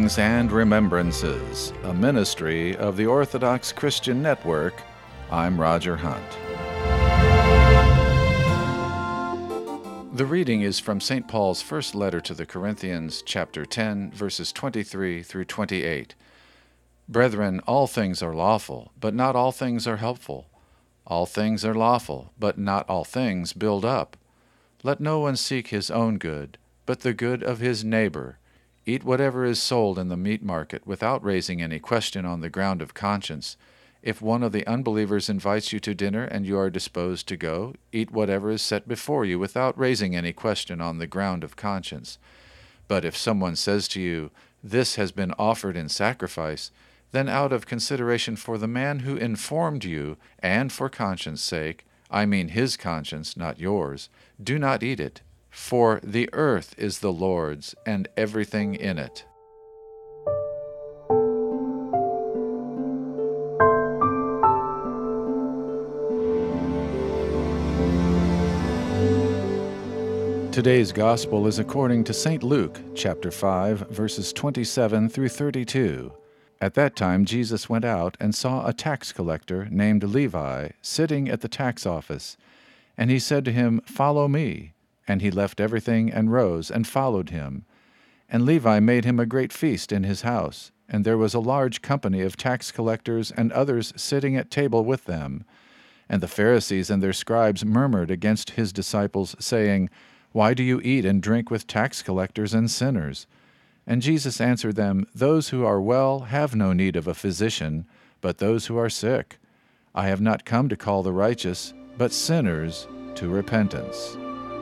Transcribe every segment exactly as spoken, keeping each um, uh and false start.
Readings and Remembrances, a ministry of the Orthodox Christian Network. I'm Roger Hunt. The reading is from Saint Paul's first letter to the Corinthians, chapter ten, verses twenty-three through twenty-eight. Brethren, all things are lawful, but not all things are helpful. All things are lawful, but not all things build up. Let no one seek his own good, but the good of his neighbor. Eat whatever is sold in the meat market without raising any question on the ground of conscience. If one of the unbelievers invites you to dinner and you are disposed to go, eat whatever is set before you without raising any question on the ground of conscience. But if someone says to you, "This has been offered in sacrifice," then out of consideration for the man who informed you, and for conscience sake, I mean his conscience, not yours, do not eat it. For the earth is the Lord's, and everything in it. Today's Gospel is according to Saint Luke, chapter five, verses twenty-seven through thirty-two. At that time Jesus went out and saw a tax collector named Levi sitting at the tax office, and he said to him, "Follow me." And he left everything and rose and followed him. And Levi made him a great feast in his house, and there was a large company of tax collectors and others sitting at table with them. And the Pharisees and their scribes murmured against his disciples, saying, "Why do you eat and drink with tax collectors and sinners?" And Jesus answered them, "Those who are well have no need of a physician, but those who are sick. I have not come to call the righteous, but sinners to repentance."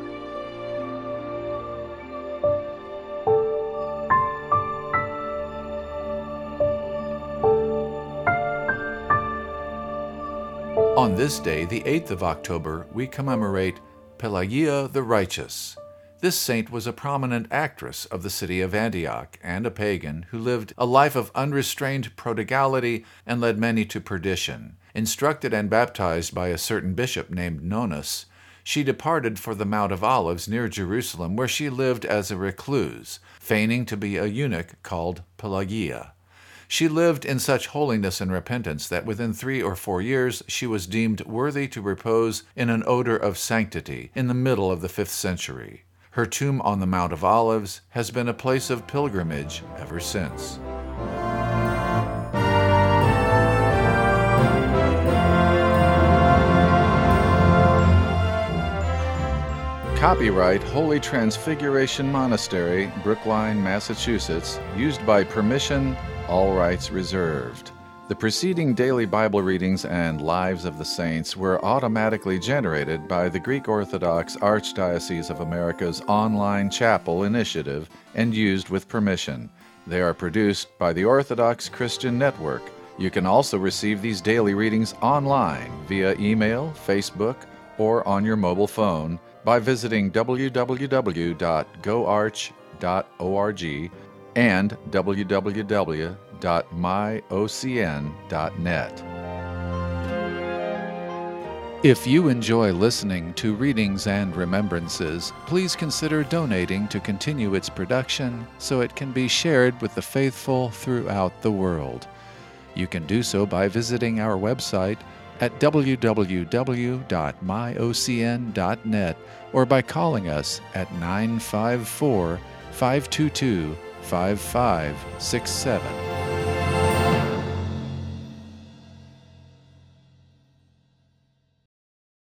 On this day, the eighth of October, we commemorate Pelagia the Righteous. This saint was a prominent actress of the city of Antioch and a pagan who lived a life of unrestrained prodigality and led many to perdition. Instructed and baptized by a certain bishop named Nonus, she departed for the Mount of Olives near Jerusalem, where she lived as a recluse, feigning to be a eunuch called Pelagia. She lived in such holiness and repentance that within three or four years she was deemed worthy to repose in an odor of sanctity in the middle of the fifth century. Her tomb on the Mount of Olives has been a place of pilgrimage ever since. Copyright Holy Transfiguration Monastery, Brookline, Massachusetts, used by permission, all rights reserved. The preceding daily Bible readings and Lives of the Saints were automatically generated by the Greek Orthodox Archdiocese of America's online chapel initiative and used with permission. They are produced by the Orthodox Christian Network. You can also receive these daily readings online via email, Facebook, or on your mobile phone by visiting w w w dot go arch dot org and w w w dot my o c n dot net. If you enjoy listening to Readings and Remembrances, please consider donating to continue its production so it can be shared with the faithful throughout the world. You can do so by visiting our website at w w w dot my o c n dot net or by calling us at nine five four, five two two, five five six seven.